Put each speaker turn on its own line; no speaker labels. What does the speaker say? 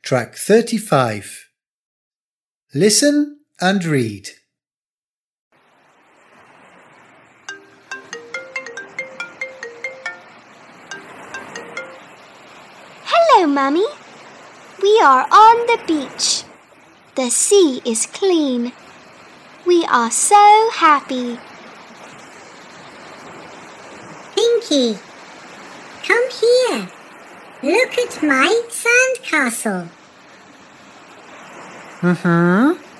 Track 35. Listen and read.
Hello, Mummy. We are on the beach. The sea is clean. We are so happy.
Pinky, come here. Look at my sandcastle.